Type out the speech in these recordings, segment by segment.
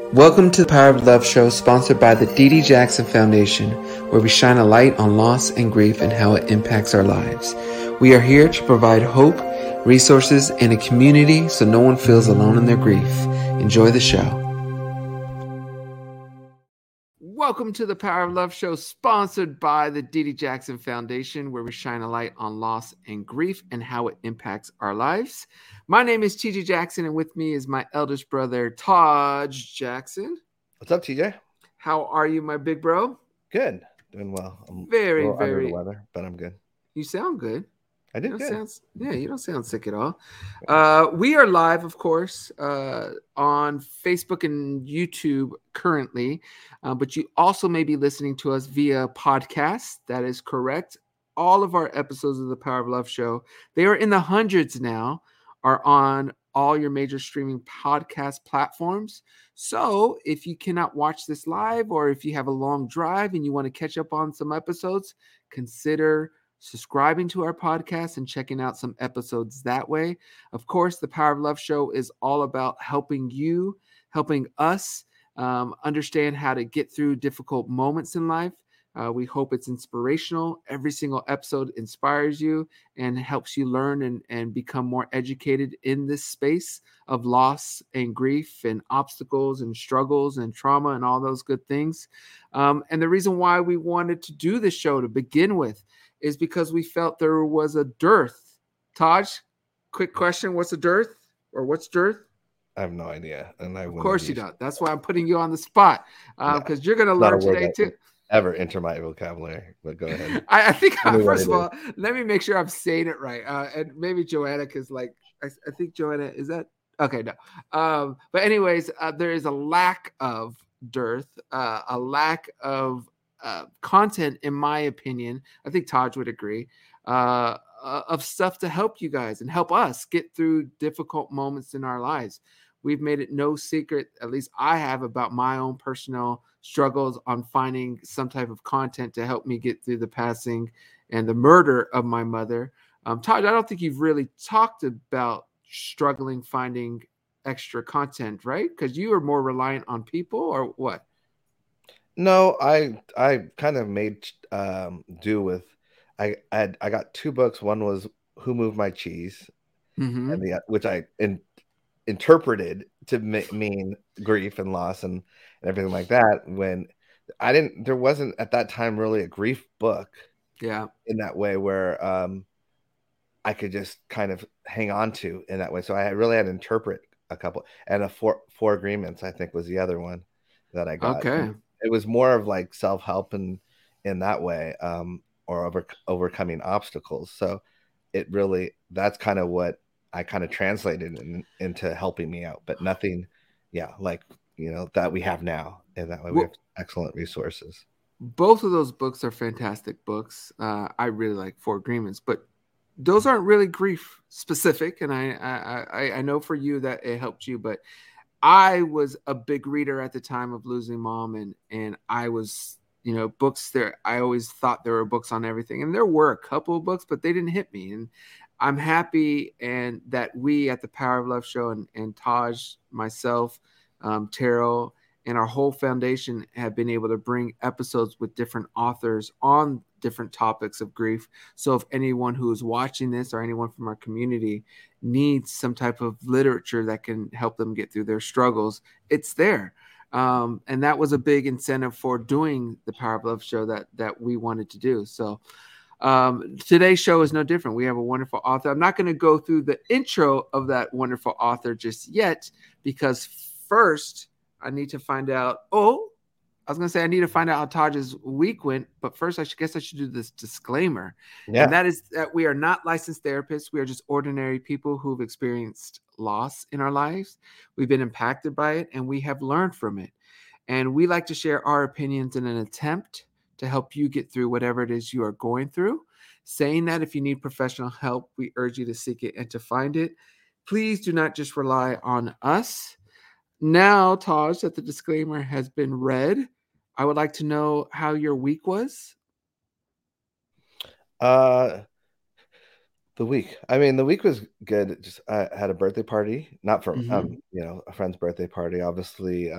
Welcome to the Power of Love show, sponsored by the D.D. Jackson Foundation, where we shine a light on loss and grief and how it impacts our lives. We are here to provide hope, resources, and a community so no one feels alone in their grief. Enjoy the show. Welcome to the Power of Love show, sponsored by the D.D. Jackson Foundation, where we shine a light on loss and grief and how it impacts our lives. My name is TJ Jackson, and with me is my eldest brother, Taj Jackson. What's up, TJ? How are you, my big bro? Good. Doing well. I'm very under the weather, but I'm good. You sound good. I did good. You don't sound sick at all. We are live, of course, on Facebook and YouTube currently, but you also may be listening to us via podcast. That is correct. All of our episodes of the Power of Love show, they are in the hundreds now, are on all your major streaming podcast platforms. So if you cannot watch this live, or if you have a long drive and you want to catch up on some episodes, consider subscribing to our podcast and checking out some episodes that way. Of course, the Power of Love show is all about helping you, helping us understand how to get through difficult moments in life. We hope it's inspirational. Every single episode inspires you and helps you learn and become more educated in this space of loss and grief and obstacles and struggles and trauma and all those good things. And the reason why we wanted to do this show to begin with is because we felt there was a dearth. Taj, quick question. What's a dearth, or what's dearth? I have no idea. And of course you don't. That's why I'm putting you on the spot, because you're going to learn today too. Ever enter my vocabulary, but go ahead. I think first of all, let me make sure I'm saying it right. And maybe Joanna, because I think Joanna, is that okay? No. But anyways, there is a lack of dearth, a lack of content, in my opinion. I think Taj would agree, of stuff to help you guys and help us get through difficult moments in our lives. We've made it no secret, at least I have, about my own personal struggles on finding some type of content to help me get through the passing and the murder of my mother. Todd, I don't think you've really talked about struggling finding extra content, right? Because you are more reliant on people, or what? No, I kind of made do with. I got two books. One was Who Moved My Cheese, and which I interpreted to mean grief and loss and everything like that, when there wasn't at that time really a grief book in that way where I could just kind of hang on to in that way. So I really had to interpret a couple, and Four Agreements, I think, was the other one that I got. Okay. It was more of like self-help and in that way, or overcoming obstacles. So it really, that's kind of what I kind of translated into helping me out, but nothing, that we have now. And that way we have excellent resources. Both of those books are fantastic books. I really like Four Agreements, but those aren't really grief specific. And I know for you that it helped you, but I was a big reader at the time of losing mom, and I was, books there. I always thought there were books on everything, and there were a couple of books, but they didn't hit me. And I'm happy and that we at the Power of Love show and Taj, myself, Terrell, and our whole foundation have been able to bring episodes with different authors on different topics of grief. So if anyone who is watching this or anyone from our community needs some type of literature that can help them get through their struggles, it's there. And that was a big incentive for doing the Power of Love show that we wanted to do. So today's show is no different. We have a wonderful author. I'm not going to go through the intro of that wonderful author just yet, because first I need to find out. I need to find out how Taj's week went, but first I should do this disclaimer. Yeah. And that is that we are not licensed therapists. We are just ordinary people who've experienced loss in our lives. We've been impacted by it, and we have learned from it. And we like to share our opinions in an attempt to help you get through whatever it is you are going through. Saying that, if you need professional help, we urge you to seek it and to find it. Please do not just rely on us. Now, Taj, that the disclaimer has been read, I would like to know how your week was. The week was good. Just I had a birthday party, not from a friend's birthday party. Obviously,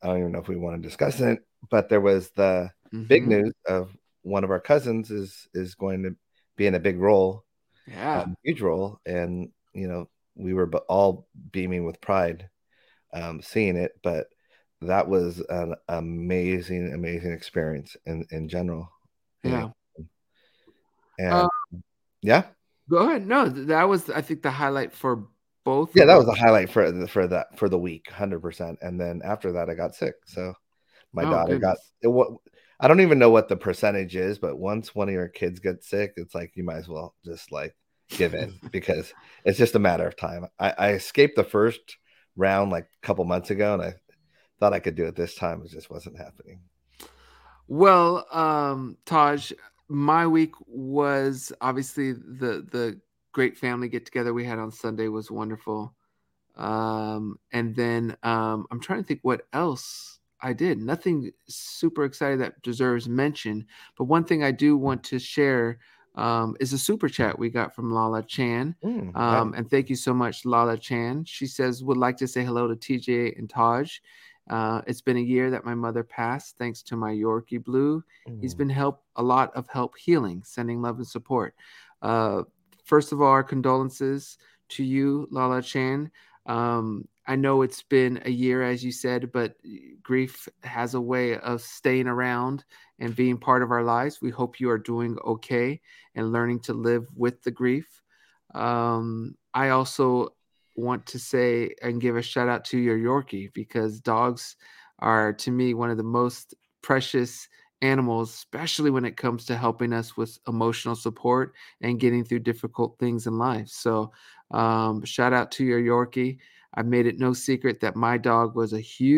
I don't even know if we want to discuss it, but there was the big Mm-hmm. news of one of our cousins is going to be in a big role, Yeah. huge role, and we were all beaming with pride seeing it, but that was an amazing experience in general. Yeah. And yeah, Go ahead. No, that was, I think, the highlight for both yeah, of that us. was a highlight for the week, 100%. And then after that, I got sick. So my Oh, daughter got goodness. it. What I don't even know what the percentage is, but once one of your kids gets sick, it's like you might as well just like give in because it's just a matter of time. I escaped the first round like a couple months ago, and I thought I could do it this time. It just wasn't happening. Well, Taj, my week was obviously the great family get together we had on Sunday was wonderful. And then I'm trying to think what else I did. Nothing super exciting that deserves mention. But one thing I do want to share is a super chat we got from Lala Chan. Nice. And thank you so much, Lala Chan. She says, would like to say hello to TJ and Taj. It's been a year that my mother passed, thanks to my Yorkie Blue. He's been a lot of help healing, sending love and support. Uh, First of all, our condolences to you, Lala Chan. I know it's been a year, as you said, but grief has a way of staying around and being part of our lives. We hope you are doing okay and learning to live with the grief. I also want to say and give a shout out to your Yorkie because dogs are, to me, one of the most precious animals, especially when it comes to helping us with emotional support and getting through difficult things in life. So, shout out to your Yorkie. I made it no secret that my dog was a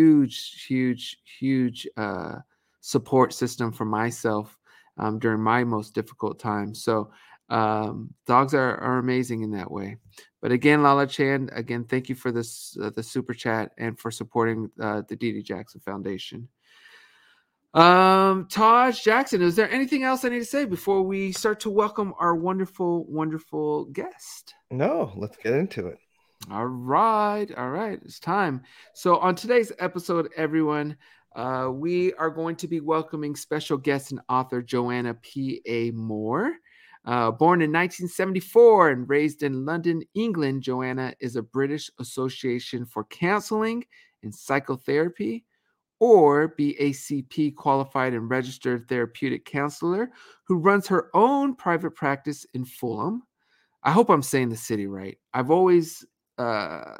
huge support system for myself during my most difficult time. So, dogs are amazing in that way. But again, Lala Chan, again, thank you for this the super chat and for supporting the Dee Dee Jackson Foundation. Taj Jackson, is there anything else I need to say before we start to welcome our wonderful guest? No, let's get into it. All right, it's time. So on today's episode, everyone, we are going to be welcoming special guest and author Joanna P.A. Moore. Born in 1974 and raised in London, England, Joanna is a British Association for Counseling and Psychotherapy, or BACP qualified and registered therapeutic counselor who runs her own private practice in Fulham. I hope I'm saying the city right. I've always uh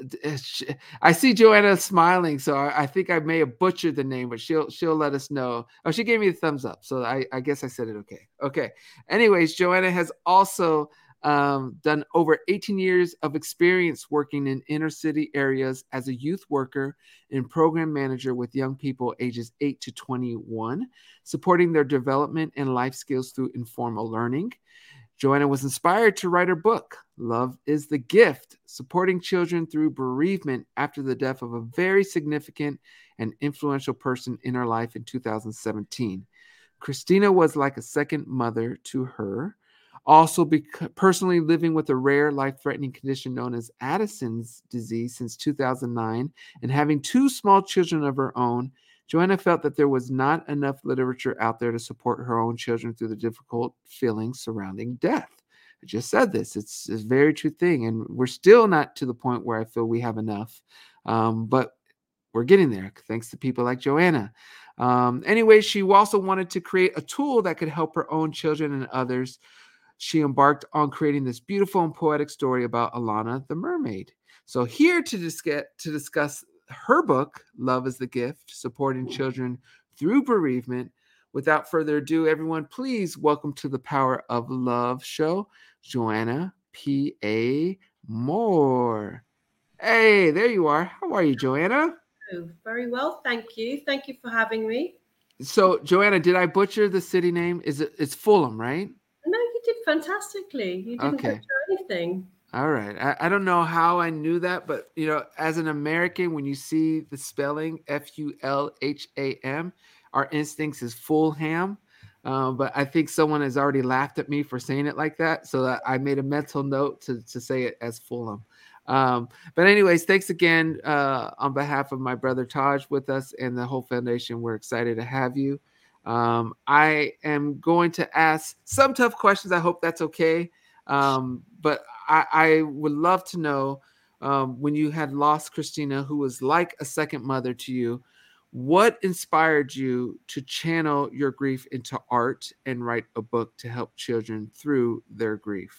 I see Joanna smiling, so I think I may have butchered the name, but she'll let us know. Oh, she gave me a thumbs up, so I guess I said it okay. Okay. Anyways, Joanna has also done over 18 years of experience working in inner city areas as a youth worker and program manager with young people ages 8 to 21, supporting their development and life skills through informal learning. Joanna was inspired to write her book, Love is the Gift, supporting children through bereavement after the death of a very significant and influential person in her life in 2017. Christina was like a second mother to her. Also, personally living with a rare life threatening condition known as Addison's disease since 2009 and having two small children of her own, Joanna felt that there was not enough literature out there to support her own children through the difficult feelings surrounding death. I just said this. It's a very true thing. And we're still not to the point where I feel we have enough. But we're getting there thanks to people like Joanna. Anyway, she also wanted to create a tool that could help her own children and others. She embarked on creating this beautiful and poetic story about Alana the mermaid. So here to discuss her book, Love is the Gift, supporting children through bereavement. Without further ado, everyone, please welcome to the Power of Love show, Joanna P.A. Moore. Hey, there you are. How are you, Joanna? Oh, very well, thank you. Thank you for having me. So, Joanna, did I butcher the city name? It's Fulham, right? No, you did fantastically. You didn't Okay. butcher anything. All right. I don't know how I knew that, but as an American, when you see the spelling Fulham, our instincts is Fulham. But I think someone has already laughed at me for saying it like that, so that I made a mental note to say it as Fulham. But anyways, thanks again on behalf of my brother Taj with us and the whole foundation. We're excited to have you. I am going to ask some tough questions. I hope that's okay. But I would love to know, when you had lost Christina, who was like a second mother to you, what inspired you to channel your grief into art and write a book to help children through their grief?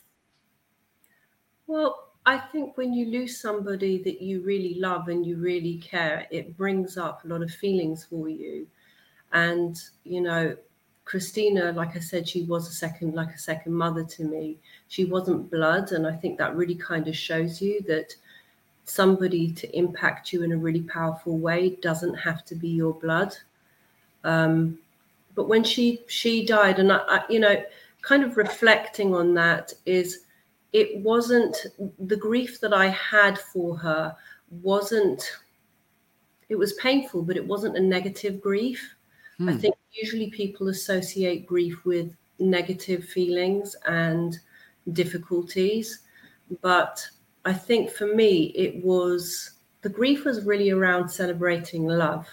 Well, I think when you lose somebody that you really love and you really care, it brings up a lot of feelings for you. And, Christina, like I said, she was like a second mother to me. She wasn't blood. And I think that really kind of shows you that somebody to impact you in a really powerful way doesn't have to be your blood. But when she died, and I kind of reflecting on that, is it wasn't the grief that I had for her it was painful, but it wasn't a negative grief. I think usually people associate grief with negative feelings and difficulties. But I think for me, the grief was really around celebrating love.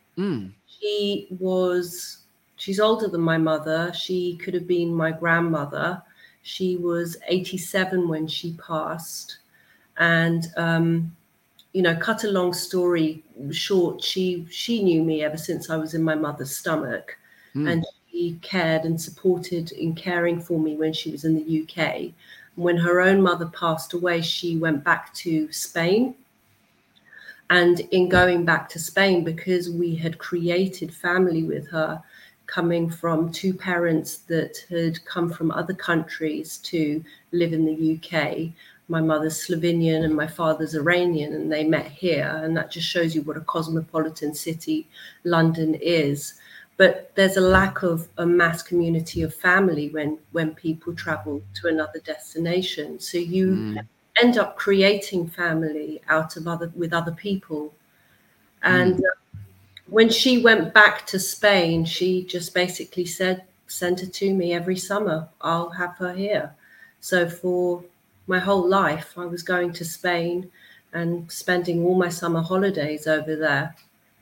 She's older than my mother. She could have been my grandmother. She was 87 when she passed. And, cut a long story short, she knew me ever since I was in my mother's stomach. And she cared and supported in caring for me when she was in the UK. When her own mother passed away, she went back to Spain. And in going back to Spain, because we had created family with her, coming from two parents that had come from other countries to live in the UK. My mother's Slovenian and my father's Iranian, and they met here. And that just shows you what a cosmopolitan city London is. But there's a lack of a mass community of family when people travel to another destination. So you end up creating family with other people. And when she went back to Spain, she just basically send her to me every summer. I'll have her here. So for my whole life, I was going to Spain and spending all my summer holidays over there.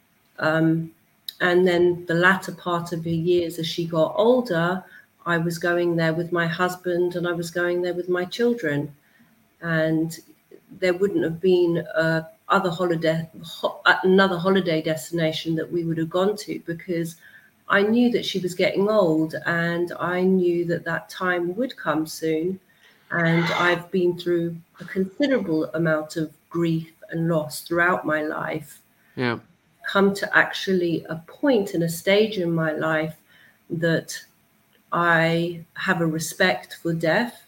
And then the latter part of her years, as she got older, I was going there with my husband and I was going there with my children. And there wouldn't have been another holiday destination that we would have gone to, because I knew that she was getting old and I knew that time would come soon. And I've been through a considerable amount of grief and loss throughout my life. Yeah. Come to actually a point in a stage in my life that I have a respect for death.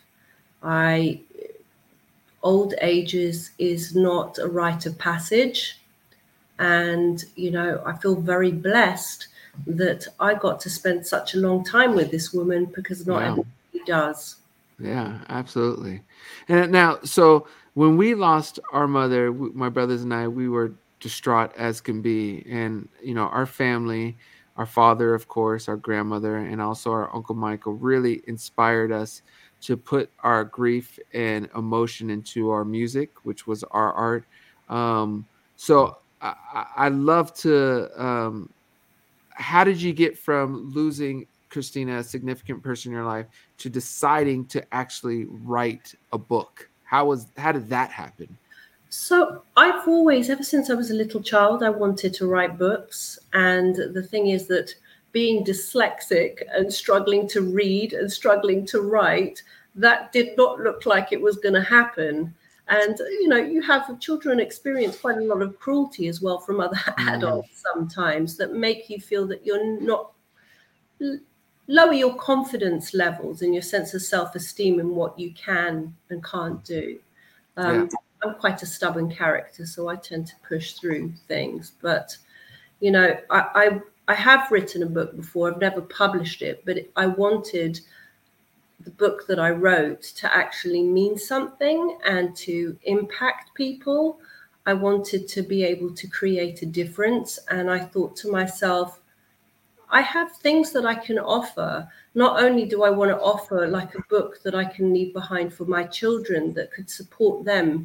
Old age is not a rite of passage. And, I feel very blessed that I got to spend such a long time with this woman, because not everybody does. Yeah, absolutely. And now, so when we lost our mother, my brothers and I, we were distraught as can be. And, our family, our father, of course, our grandmother, and also our Uncle Michael really inspired us to put our grief and emotion into our music, which was our art. So I love to, how did you get from losing Christina, a significant person in your life, to deciding to actually write a book? How did that happen? So I've always, ever since I was a little child, I wanted to write books. And the thing is that being dyslexic and struggling to read and struggling to write, that did not look like it was going to happen. And, you have children experience quite a lot of cruelty as well from other adults sometimes, that make you feel that you're not, lower your confidence levels and your sense of self-esteem in what you can and can't do. I'm quite a stubborn character, so I tend to push through things. But, I have written a book before. I've never published it, but I wanted the book that I wrote to actually mean something and to impact people. I wanted to be able to create a difference. And I thought to myself, I have things that I can offer. Not only do I want to offer like a book that I can leave behind for my children that could support them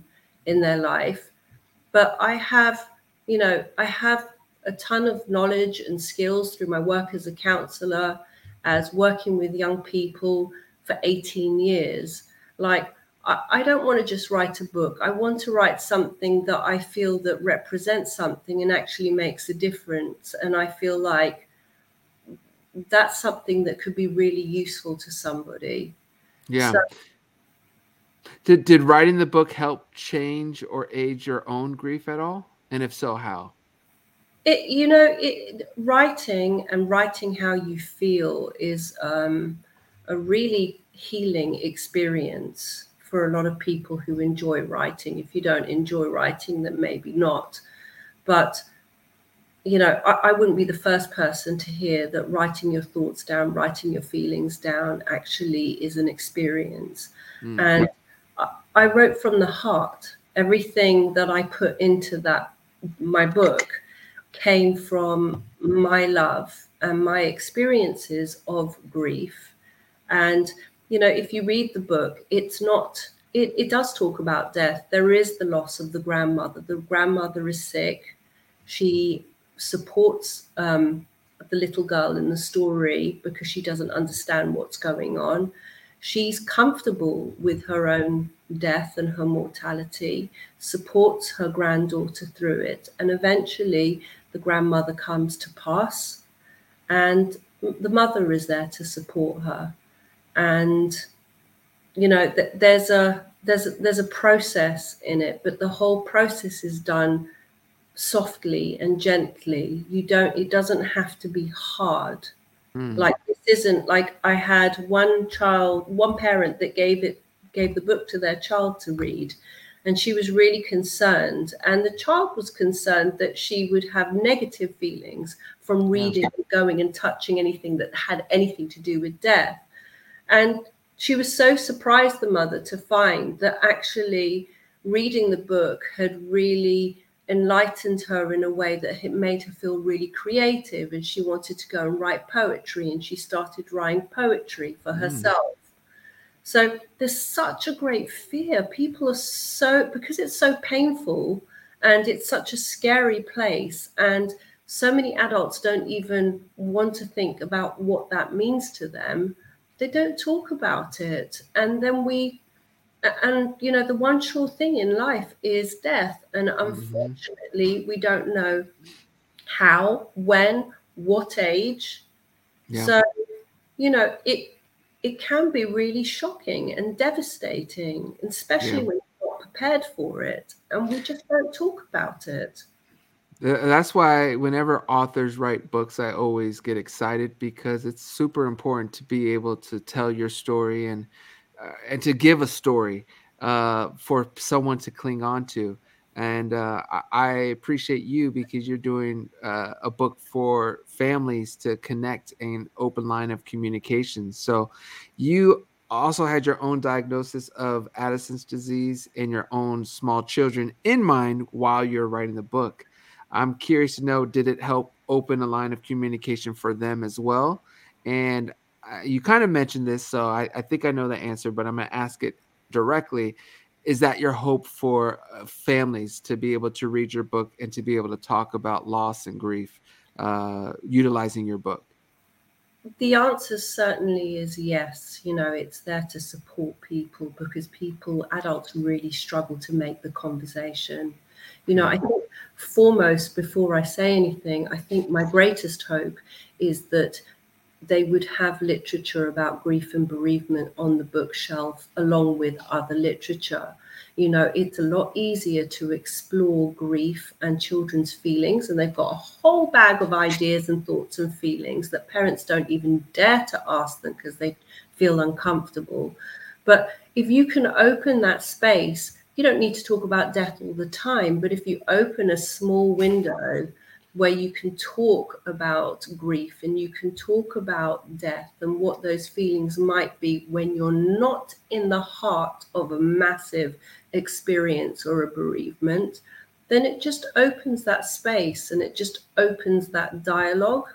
in their life. But I have a ton of knowledge and skills through my work as a counselor, as working with young people for 18 years. Like, I don't want to just write a book. I want to write something that I feel that represents something and actually makes a difference. And I feel like that's something that could be really useful to somebody. Yeah. So, Did writing the book help change or age your own grief at all? And if so, how? Writing how you feel is a really healing experience for a lot of people who enjoy writing. If you don't enjoy writing, then maybe not. But I wouldn't be the first person to hear that writing your thoughts down, writing your feelings down actually is an experience. And I wrote from the heart. Everything that I put into my book came from my love and my experiences of grief. And, if you read the book, it does talk about death. There is the loss of the grandmother. The grandmother is sick. She supports the little girl in the story because she doesn't understand what's going on. She's comfortable with her own death and her mortality, supports her granddaughter through it, and eventually the grandmother comes to pass, and the mother is there to support her. And there's a process in it, but the whole process is done softly and gently. It doesn't have to be hard. Like, this isn't like, I had one parent that gave the book to their child to read, and she was really concerned, and the child was concerned that she would have negative feelings from reading and going and touching anything that had anything to do with death. And she was so surprised, the mother, to find that actually reading the book had really enlightened her in a way that it made her feel really creative, and she wanted to go and write poetry, and she started writing poetry for herself. So there's such a great fear. People are because it's so painful and it's such a scary place, and so many adults don't even want to think about what that means to them. They don't talk about it. And then the one sure thing in life is death. And unfortunately, we don't know how, when, what age. Yeah. So, it can be really shocking and devastating, especially when you're not prepared for it. And we just don't talk about it. That's why whenever authors write books, I always get excited, because it's super important to be able to tell your story and to give a story for someone to cling on to. And I appreciate you, because you're doing a book for families to connect an open line of communication. So you also had your own diagnosis of Addison's disease and your own small children in mind while you're writing the book. I'm curious to know, did it help open a line of communication for them as well? And you kind of mentioned this, so I think I know the answer, but I'm going to ask it directly. Is that your hope for families to be able to read your book and to be able to talk about loss and grief utilizing your book? The answer certainly is yes. It's there to support people, because adults really struggle to make the conversation. I think foremost, before I say anything, I think my greatest hope is that they would have literature about grief and bereavement on the bookshelf along with other literature. It's a lot easier to explore grief and children's feelings, and they've got a whole bag of ideas and thoughts and feelings that parents don't even dare to ask them because they feel uncomfortable. But if you can open that space, you don't need to talk about death all the time, but if you open a small window where you can talk about grief and you can talk about death and what those feelings might be when you're not in the heart of a massive experience or a bereavement, then it just opens that space and it just opens that dialogue.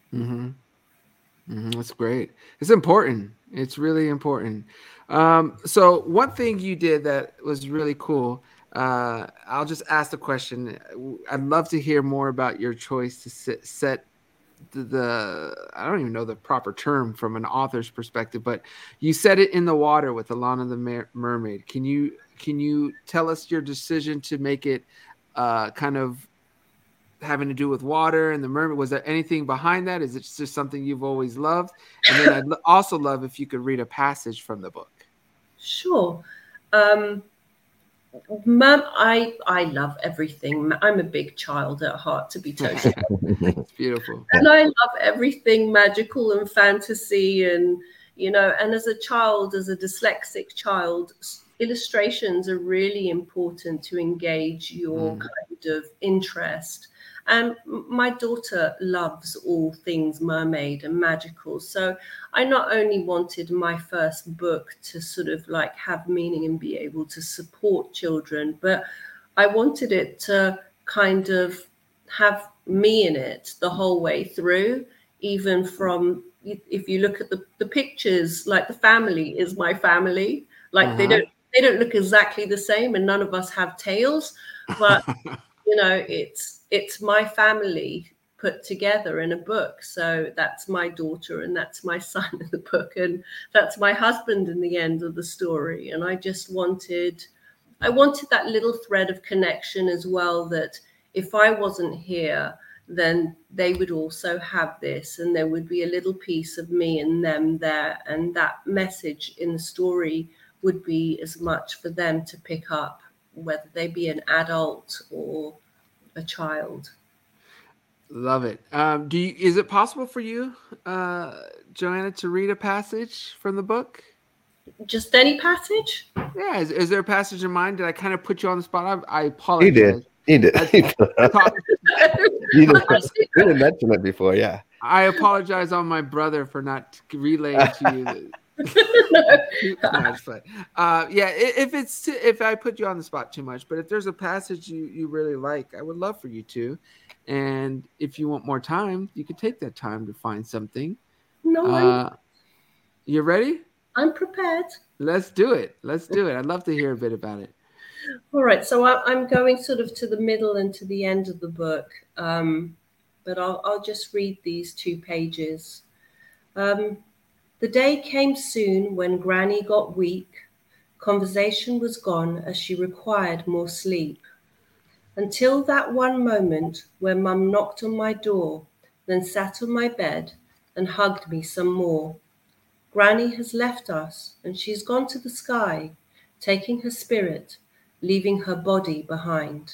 That's great. It's important. It's really important. So one thing you did that was really cool, I'll just ask the question. I'd love to hear more about your choice to set I don't even know the proper term from an author's perspective, but you set it in the water with Alana the Mermaid. Can you tell us your decision to make it kind of having to do with water and the mermaid? Was there anything behind that? Is it just something you've always loved? And then I'd also love if you could read a passage from the book. Sure. I love everything. I'm a big child at heart, to be totally honest. It's beautiful. And I love everything magical and fantasy, and and as a child, as a dyslexic child, illustrations are really important to engage your kind of interest. And my daughter loves all things mermaid and magical. So I not only wanted my first book to sort of like have meaning and be able to support children, but I wanted it to kind of have me in it the whole way through, even from, if you look at the pictures, like the family is my family. Like they don't look exactly the same, and none of us have tails, but it's my family put together in a book. So that's my daughter and that's my son in the book, and that's my husband in the end of the story. And I just wanted that little thread of connection as well, that if I wasn't here, then they would also have this, and there would be a little piece of me and them there, and that message in the story would be as much for them to pick up, whether they be an adult or a child. Love it. Is it possible for you, Joanna, to read a passage from the book? Just any passage? Yeah. Is there a passage in mind? Did I kind of put you on the spot? I apologize. He did. You didn't mention it before, yeah. I apologize on my brother for not relaying to you. If I put you on the spot too much, but if there's a passage you really like, I would love for you to. And if you want more time, you could take that time to find something. No, you ready? I'm prepared. Let's do it. I'd love to hear a bit about it. All right. So I'm going sort of to the middle and to the end of the book, but I'll just read these 2 pages. The day came soon when Granny got weak. Conversation was gone as she required more sleep. Until that one moment where Mum knocked on my door, then sat on my bed and hugged me some more. Granny has left us, and she's gone to the sky, taking her spirit, leaving her body behind.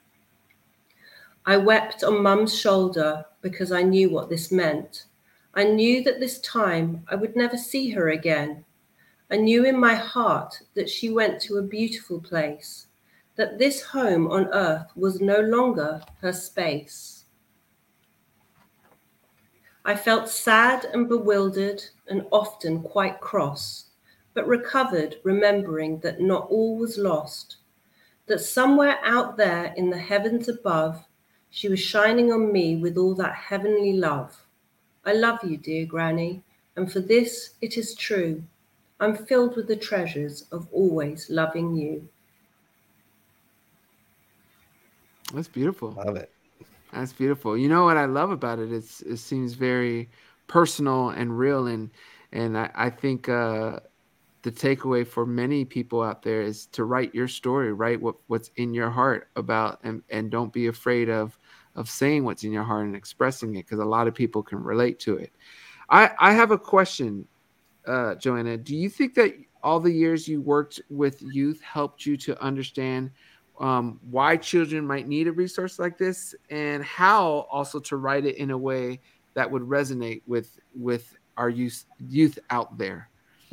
I wept on Mum's shoulder because I knew what this meant. I knew that this time I would never see her again. I knew in my heart that she went to a beautiful place, that this home on earth was no longer her space. I felt sad and bewildered and often quite cross, but recovered remembering that not all was lost, that somewhere out there in the heavens above, she was shining on me with all that heavenly love. I love you, dear Granny, and for this it is true. I'm filled with the treasures of always loving you. That's beautiful. Love it. That's beautiful. You know what I love about it? It seems very personal and real, and I think the takeaway for many people out there is to write your story, write what's in your heart about, and don't be afraid of saying what's in your heart and expressing it, because a lot of people can relate to it. I have a question, Joanna. Do you think that all the years you worked with youth helped you to understand why children might need a resource like this, and how also to write it in a way that would resonate with our youth out there?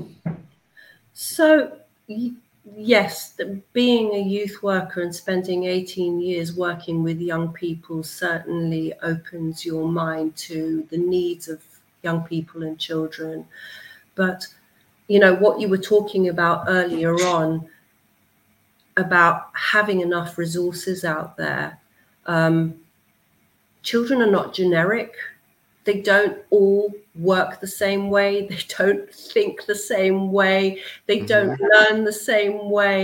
So, yes, being a youth worker and spending 18 years working with young people certainly opens your mind to the needs of young people and children. But, what you were talking about earlier on, about having enough resources out there. Children are not generic. They don't all work the same way. They don't think the same way. They don't learn the same way.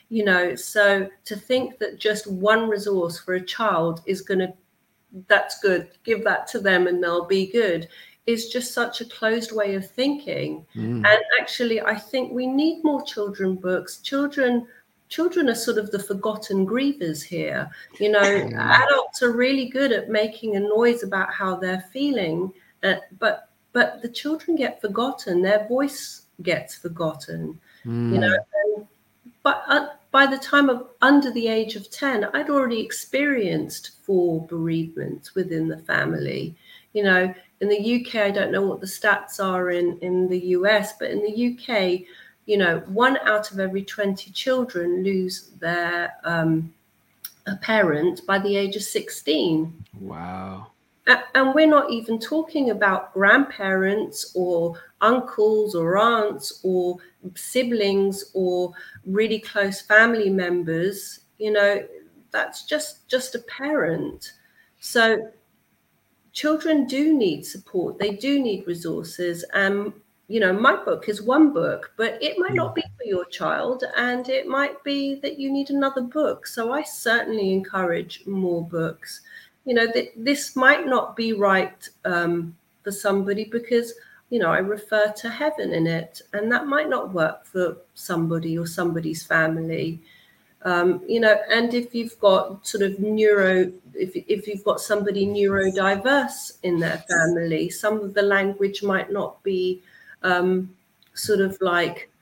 You know, so to think that just one resource for a child is going to, that's good, give that to them and they'll be good, is just such a closed way of thinking. And actually, I think we need more children books. Children are sort of the forgotten grievers here. You know, adults are really good at making a noise about how they're feeling, but the children get forgotten. Their voice gets forgotten. You know, but by the time of under the age of 10, I'd already experienced 4 bereavements within the family. You know, in the UK, I don't know what the stats are in the US, but in the UK, you know, 1 out of every 20 children lose their a parent by the age of 16. Wow. And we're not even talking about grandparents or uncles or aunts or siblings or really close family members. You know, that's just a parent. So children do need support. They do need resources. You know, my book is one book, but it might not be for your child, and it might be that you need another book. So I certainly encourage more books. You know, this might not be right for somebody because, you know, I refer to heaven in it, and that might not work for somebody or somebody's family. You know, and if you've got sort of if you've got somebody neurodiverse in their family, some of the language might not be sort of like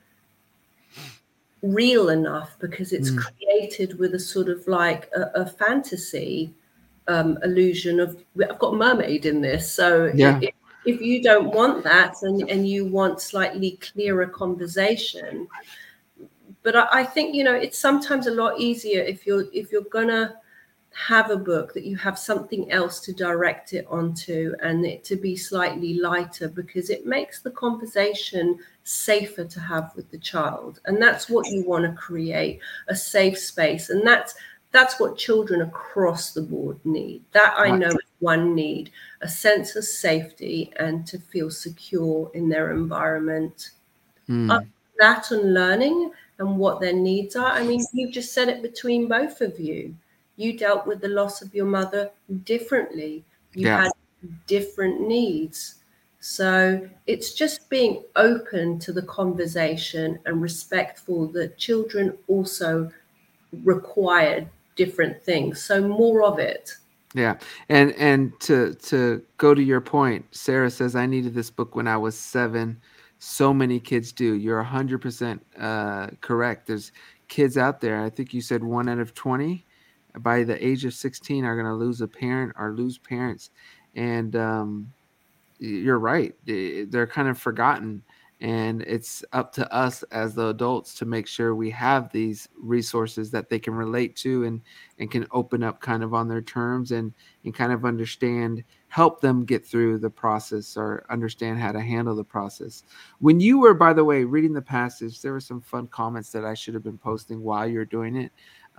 real enough because it's created with a sort of like a fantasy illusion of, I've got mermaid in this. So if you don't want that and you want slightly clearer conversation, but I think, you know, it's sometimes a lot easier if you're gonna have a book that you have something else to direct it onto and it to be slightly lighter, because it makes the conversation safer to have with the child. And that's what you want to create, a safe space. And that's what children across the board need. That I know is one need, a sense of safety and to feel secure in their environment. That and learning and what their needs are. I mean, you've just said it between both of you. You dealt with the loss of your mother differently. You had different needs. So it's just being open to the conversation and respectful that children also require different things. So more of it. Yeah. And to go to your point, Sarah says, I needed this book when I was 7. So many kids do. You're 100% correct. There's kids out there. I think you said 1 out of 20 by the age of 16 are going to lose a parent or lose parents. And you're right. They're kind of forgotten. And it's up to us as the adults to make sure we have these resources that they can relate to and can open up kind of on their terms and kind of understand, help them get through the process or understand how to handle the process. When you were, by the way, reading the passage, there were some fun comments that I should have been posting while you're doing it.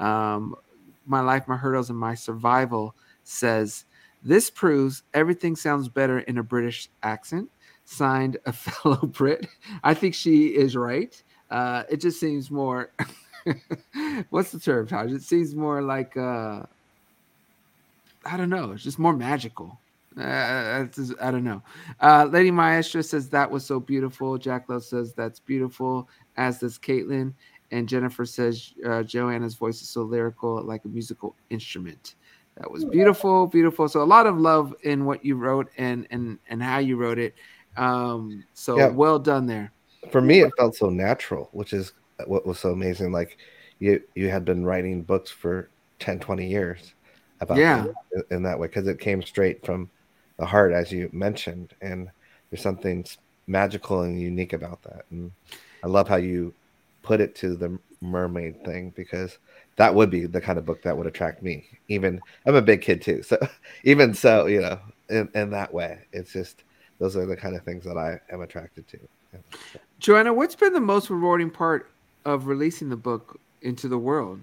My Life, My Hurdles, and My Survival says, this proves everything sounds better in a British accent. Signed, a fellow Brit. I think she is right. It just seems more, what's the term, Taj? It seems more like, I don't know. It's just more magical. I don't know. Lady Maestra says that was so beautiful. Jack Love says that's beautiful, as does Caitlin. And Jennifer says Joanna's voice is so lyrical, like a musical instrument. That was beautiful, beautiful. So a lot of love in what you wrote and how you wrote it. Well done there. For me, it felt so natural, which is what was so amazing. Like you had been writing books for 10, 20 years about in that way, because it came straight from the heart, as you mentioned. And there's something magical and unique about that. And I love how you put it to the mermaid thing, because that would be the kind of book that would attract me. Even I'm a big kid too. So even so, you know, in that way, it's just, those are the kind of things that I am attracted to. Joanna, what's been the most rewarding part of releasing the book into the world?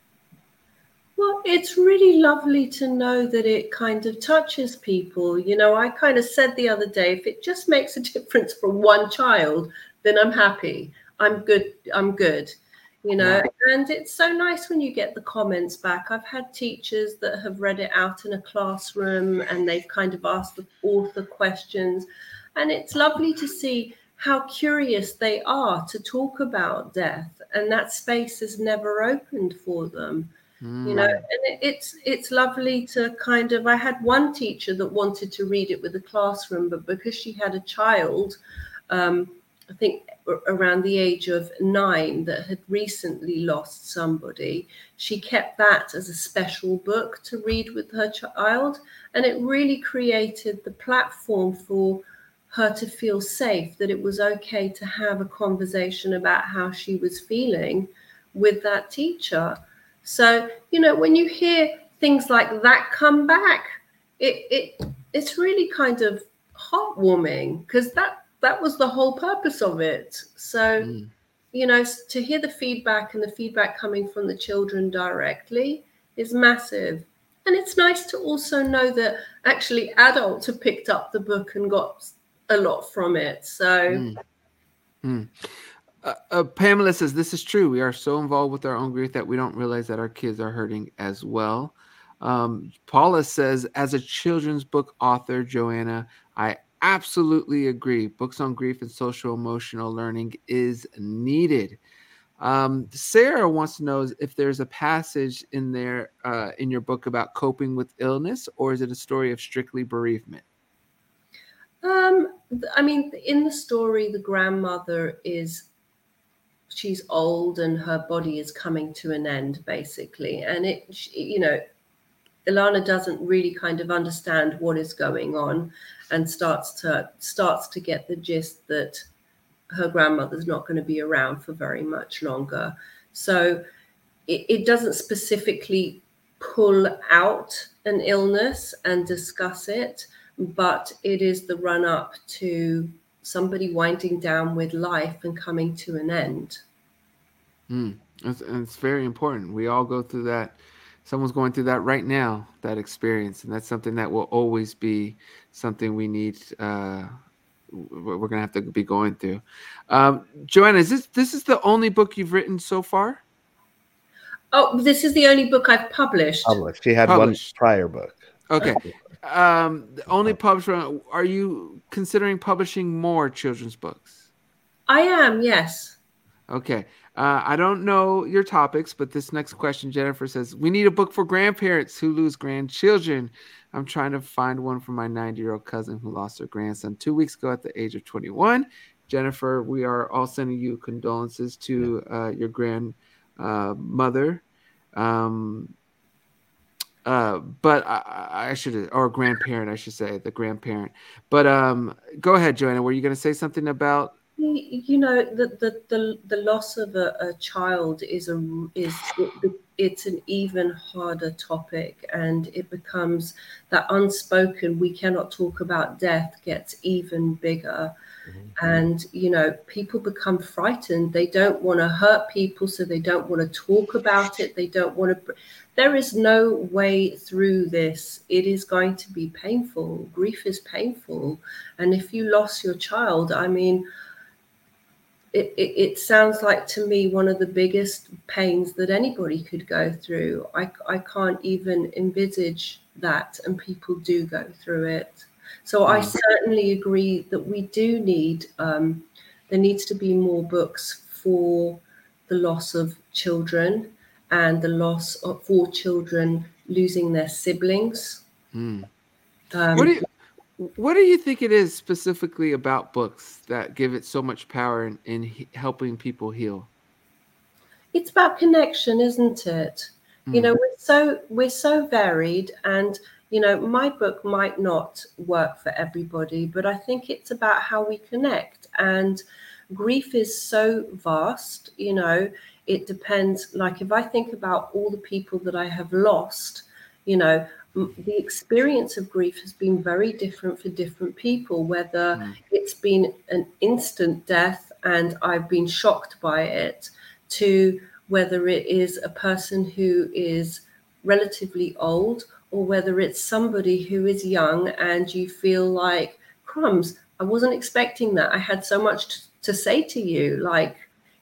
Well, it's really lovely to know that it kind of touches people. You know, I kind of said the other day, if it just makes a difference for one child, then I'm happy. I'm good. you know. And it's so nice when you get the comments back. I've had teachers that have read it out in a classroom and they've kind of asked the author questions, and it's lovely to see how curious they are to talk about death, and that space is never opened for them. You know, and it's lovely to kind of, I had one teacher that wanted to read it with the classroom, but because she had a child, I think around the age of 9, that had recently lost somebody, she kept that as a special book to read with her child. And it really created the platform for her to feel safe, that it was okay to have a conversation about how she was feeling with that teacher. So, you know, when you hear things like that come back, it's really kind of heartwarming, because that was the whole purpose of it. So, you know, to hear the feedback, and the feedback coming from the children directly, is massive. And it's nice to also know that actually adults have picked up the book and got a lot from it. So Pamela says, this is true. We are so involved with our own grief that we don't realize that our kids are hurting as well. Paula says, as a children's book author, Joanna, I absolutely agree. Books on grief and social emotional learning is needed. Sarah wants to know if there's a passage in there in your book about coping with illness, or is it a story of strictly bereavement? I mean, in the story, the grandmother she's old and her body is coming to an end, basically. And you know, Ilana doesn't really kind of understand what is going on, and starts to get the gist that her grandmother's not going to be around for very much longer. So it doesn't specifically pull out an illness and discuss it, but it is the run up to somebody winding down with life and coming to an end. It's very important. We all go through that. Someone's going through that right now, that experience. And that's something that will always be something we need. We're going to have to be going through. Joanna, this is the only book you've written so far? Oh, this is the only book I've published. She had one prior book. Okay. Only published. Are you considering publishing more children's books? I am, yes. Okay. I don't know your topics, but this next question, Jennifer says, we need a book for grandparents who lose grandchildren. I'm trying to find one for my 90-year-old cousin who lost her grandson 2 weeks ago at the age of 21. Jennifer, we are all sending you condolences to your grandmother. But I should, or grandparent, I should say, the grandparent. But go ahead, Joanna. Were you going to say something about? You know, the loss of a child it's an even harder topic, and it becomes that unspoken, we cannot talk about death, gets even bigger. And, you know, people become frightened. They don't want to hurt people, so they don't want to talk about it. They don't want to. There is no way through this. It is going to be painful. Grief is painful. And if you lost your child, I mean, it sounds like to me one of the biggest pains that anybody could go through. I can't even envisage that, and people do go through it. So I certainly agree that we do need, there needs to be more books for the loss of children, and the loss for children losing their siblings. What do you think it is specifically about books that give it so much power in helping people heal? It's about connection, isn't it? You know, we're so varied, and you know, my book might not work for everybody, but I think it's about how we connect. And grief is so vast, you know, it depends. Like if I think about all the people that I have lost, you know, the experience of grief has been very different for different people, whether it's been an instant death and I've been shocked by it, to whether it is a person who is relatively old, or whether it's somebody who is young and you feel like, crumbs, I wasn't expecting that. I had so much to say to you. Like,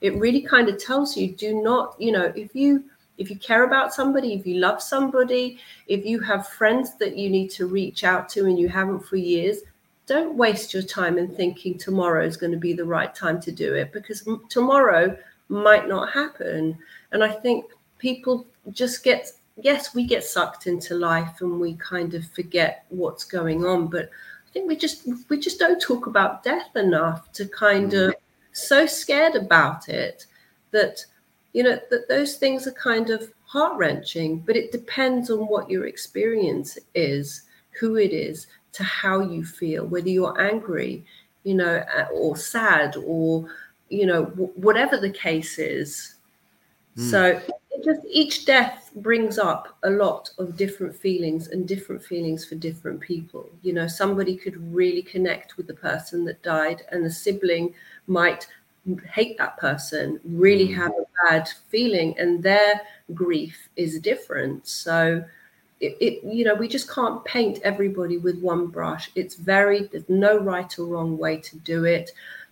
it really kind of tells you, do not, if you care about somebody, if you love somebody, if you have friends that you need to reach out to and you haven't for years, don't waste your time in thinking tomorrow is going to be the right time to do it, because tomorrow might not happen. And I think people just we get sucked into life and we kind of forget what's going on. But I think we just don't talk about death enough, to kind of so scared about it that, that those things are kind of heart-wrenching. But it depends on what your experience is, who it is, to how you feel, whether you're angry, or sad, or, whatever the case is. So each death brings up a lot of different feelings, and different feelings for different people. Somebody could really connect with the person that died, and the sibling might hate that person, really have a bad feeling, and their grief is different. So we just can't paint everybody with one brush. There's no right or wrong way to do it.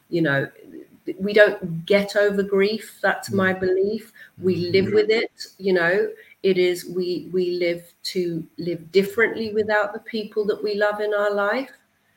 We don't get over grief. That's my belief. We live with it. It is, we live to live differently without the people that we love in our life,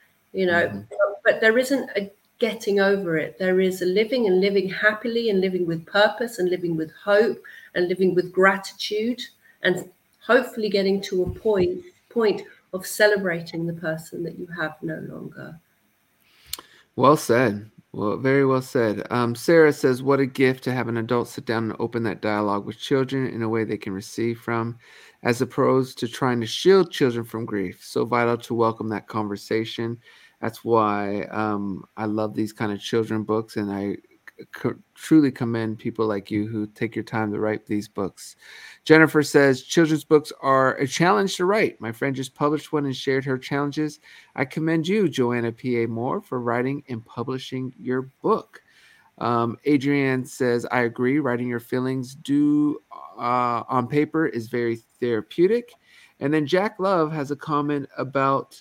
but there isn't a getting over it. There is a living, and living happily, and living with purpose, and living with hope, and living with gratitude, and hopefully getting to a point of celebrating the person that you have no longer. Well said. Well, very well said. Sarah says, what a gift to have an adult sit down and open that dialogue with children in a way they can receive from, as opposed to trying to shield children from grief. So vital to welcome that conversation. That's why I love these kind of children books, and I truly commend people like you who take your time to write these books. Jennifer says, children's books are a challenge to write. My friend just published one and shared her challenges. I commend you, Joanna P.A. Moore, for writing and publishing your book. Adrienne says, I agree. Writing your feelings on paper is very therapeutic. And then Jack Love has a comment about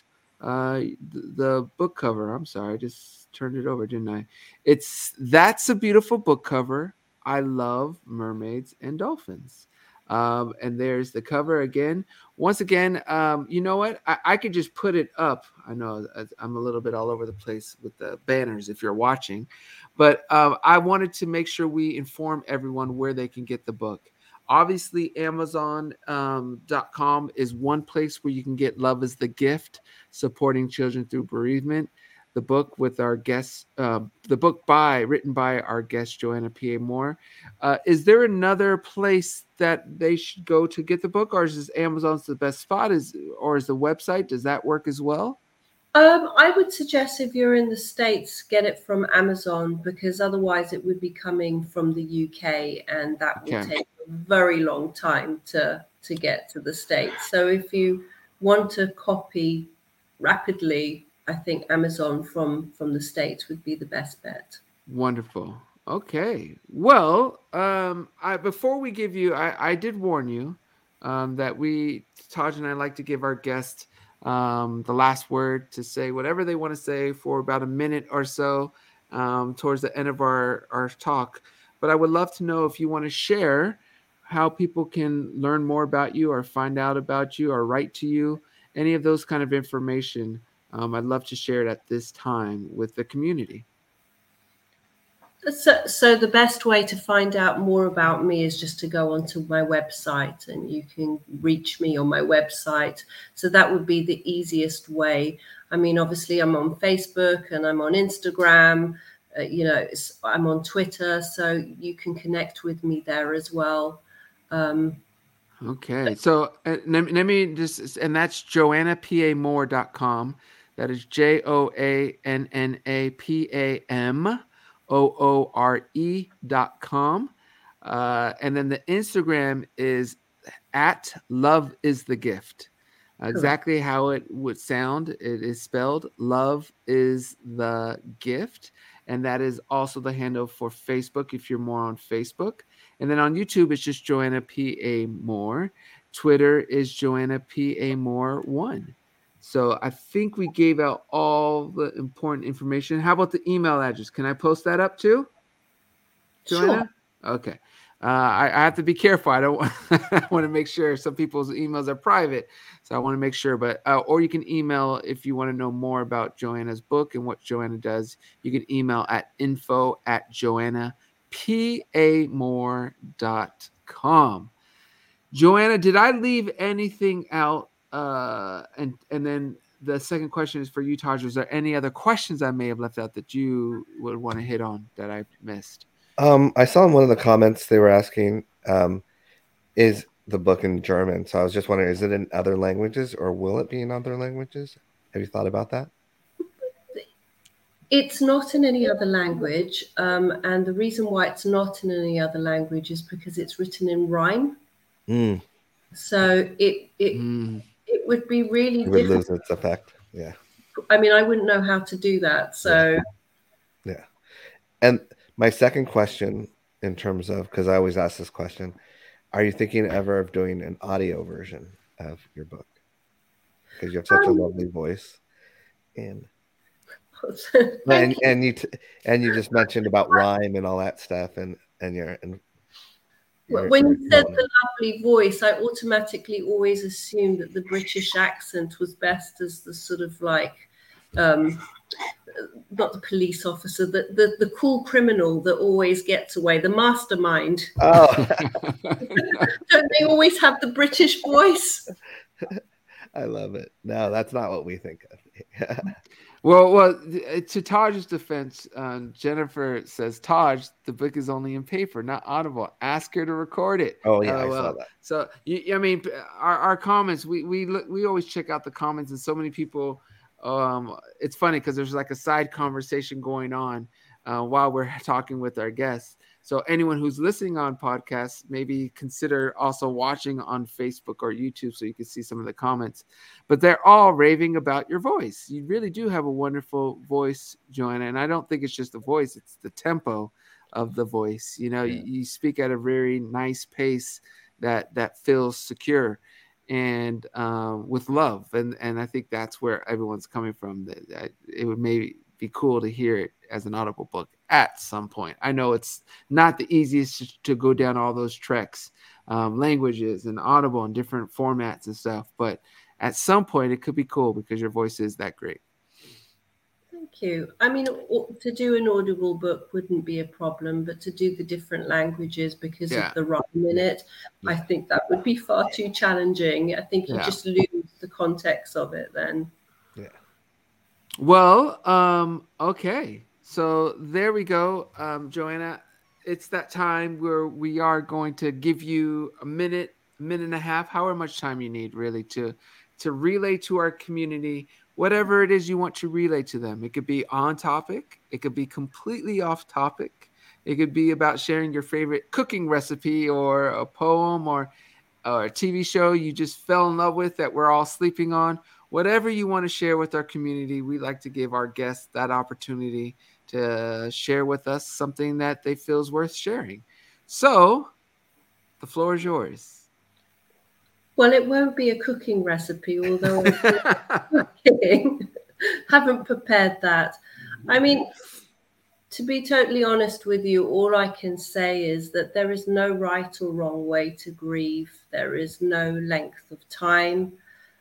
the book cover. I'm sorry, I just turned it over, didn't I? That's a beautiful book cover. I love mermaids and dolphins. And there's the cover again. Once again, you know what? I could just put it up. I know I'm a little bit all over the place with the banners if you're watching, but I wanted to make sure we inform everyone where they can get the book. Obviously, Amazon.com is one place where you can get Love is the Gift, Supporting Children Through Bereavement. The book with our guests, the book written by our guest, Joanna P.A. Moore. Is there another place that they should go to get the book, or is Amazon's the best spot? Or is the website? Does that work as well? I would suggest, if you're in the States, get it from Amazon, because otherwise it would be coming from the UK, and that will take a very long time to get to the States. So if you want to copy rapidly, I think Amazon from the States would be the best bet. Wonderful. Okay. Well, before we give you, I did warn you that Taj and I like to give our guests the last word, to say whatever they want to say for about a minute or so towards the end of our talk. But I would love to know if you want to share how people can learn more about you, or find out about you, or write to you, any of those kind of information. I'd love to share it at this time with the community. So the best way to find out more about me is just to go onto my website, and you can reach me on my website. So that would be the easiest way. I mean, obviously I'm on Facebook, and I'm on Instagram, I'm on Twitter, so you can connect with me there as well. Okay. So let me just, and that's JoannaPAMoore.com. That is JoannaPAMoore.com. And then the Instagram is at Love is the Gift. Exactly how it would sound. It is spelled Love is the Gift. And that is also the handle for Facebook if you're more on Facebook. And then on YouTube, it's just Joanna P.A. Moore. Twitter is Joanna P.A. Moore 1. So I think we gave out all the important information. How about the email address? Can I post that up too? Joanna? Sure. Okay. I have to be careful. I don't I want to make sure some people's emails are private. So I want to make sure, but, or you can email if you want to know more about Joanna's book and what Joanna does. You can email at info@joannapamore.com. Joanna, did I leave anything out? And then the second question is for you, Taj. Was there any other questions I may have left out that you would want to hit on that I missed? I saw in one of the comments they were asking, is the book in German? So I was just wondering, is it in other languages or will it be in other languages? Have you thought about that? It's not in any other language. And the reason why it's not in any other language is because it's written in rhyme. So it would be really difficult. It would lose its effect. Yeah. I mean, I wouldn't know how to do that. So yeah. And my second question, in terms of, because I always ask this question, are you thinking ever of doing an audio version of your book? Because you have such a lovely voice, and you just mentioned about rhyme and all that stuff, and when you said the lovely voice, I automatically always assumed that the British accent was best as the sort of like, not the police officer, the cool criminal that always gets away, the mastermind. Oh, don't they always have the British voice? I love it. No, that's not what we think of. Well, to Taj's defense, Jennifer says, Taj, the book is only in paper, not Audible. Ask her to record it. Oh, yeah, I saw that. So, I mean, our comments, we always check out the comments, and so many people, it's funny because there's like a side conversation going on while we're talking with our guests. So anyone who's listening on podcasts, maybe consider also watching on Facebook or YouTube so you can see some of the comments. But they're all raving about your voice. You really do have a wonderful voice, Joanna. And I don't think it's just the voice, it's the tempo of the voice. You know, you speak at a very nice pace that feels secure and with love. And I think that's where everyone's coming from. That it would maybe be cool to hear it as an Audible book at some point. I know it's not the easiest to go down all those treks, languages and Audible and different formats and stuff, but at some point it could be cool because your voice is that great. Thank you. I mean, to do an Audible book wouldn't be a problem, but to do the different languages because of the rhyme in it, I think that would be far too challenging. I think you just lose the context of it then. Yeah. Well, okay. So there we go, Joanna. It's that time where we are going to give you a minute and a half, however much time you need really to relay to our community whatever it is you want to relay to them. It could be on topic. It could be completely off topic. It could be about sharing your favorite cooking recipe or a poem or a TV show you just fell in love with that we're all sleeping on. Whatever you want to share with our community, we like to give our guests that opportunity to share with us something that they feel is worth sharing. So the floor is yours. Well, it won't be a cooking recipe, although cooking. Haven't prepared that. I mean, to be totally honest with you, all I can say is that there is no right or wrong way to grieve. There is no length of time.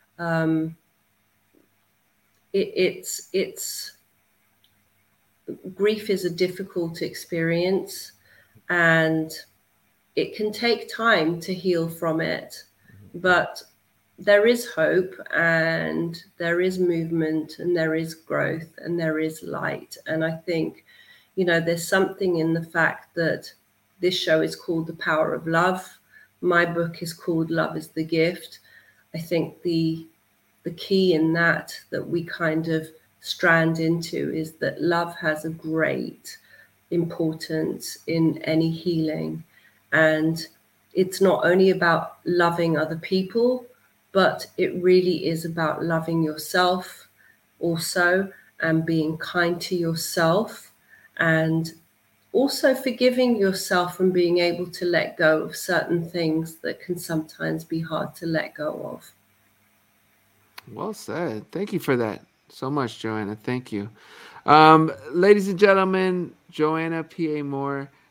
It's grief is a difficult experience, and it can take time to heal from it. But there is hope, and there is movement, and there is growth, and there is light. And I think, there's something in the fact that this show is called The Power of Love. My book is called Love is the Gift. I think the key in that we kind of strand into is that love has a great importance in any healing. And it's not only about loving other people, but it really is about loving yourself also, and being kind to yourself, and also forgiving yourself and being able to let go of certain things that can sometimes be hard to let go of. Well said. Thank you for that so much, Joanna. Thank you. Ladies and gentlemen, Joanna P.A. Moore,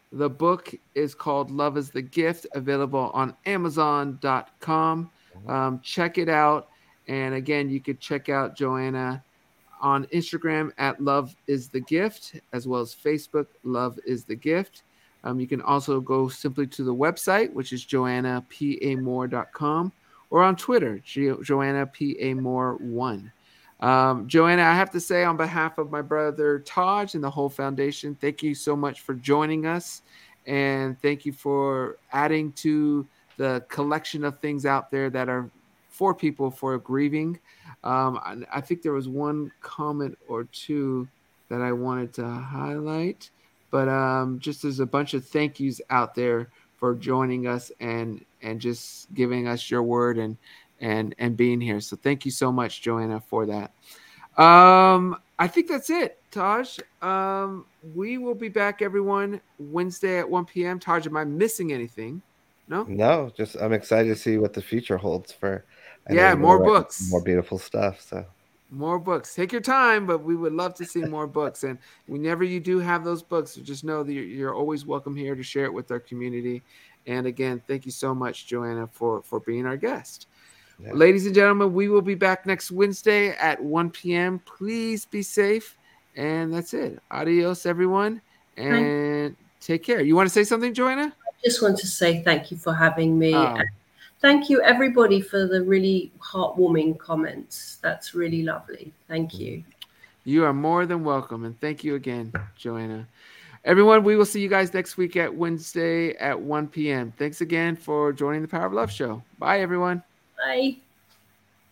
The book is called Love is the Gift, available on Amazon.com. Check it out. And again, you could check out Joanna on Instagram at Love is the Gift, as well as Facebook, Love is the Gift. You can also go simply to the website, which is joannapamore.com, or on Twitter, JoannaPAmore1. Joanna, I have to say, on behalf of my brother Taj and the whole foundation, thank you so much for joining us. And thank you for adding to the collection of things out there that are for people for grieving. I think there was one comment or two that I wanted to highlight, but just there's a bunch of thank yous out there for joining us and just giving us your word and being here. So thank you so much, Joanna, for that. I think that's it, Taj. We will be back, everyone, Wednesday at 1 p.m. Taj, am I missing anything? No, just I'm excited to see what the future holds for. More books, more beautiful stuff. So more books. Take your time, but we would love to see more books. And whenever you do have those books, just know that you're always welcome here to share it with our community. And again, thank you so much, Joanna, for being our guest. Yeah. Ladies and gentlemen, we will be back next Wednesday at 1 p.m. Please be safe. And that's it. Adios, everyone. And take care. You want to say something, Joanna? I just want to say thank you for having me. And thank you, everybody, for the really heartwarming comments. That's really lovely. Thank you. You are more than welcome. And thank you again, Joanna. Everyone, we will see you guys next week at Wednesday at 1 p.m. Thanks again for joining the Power of Love show. Bye, everyone. Bye.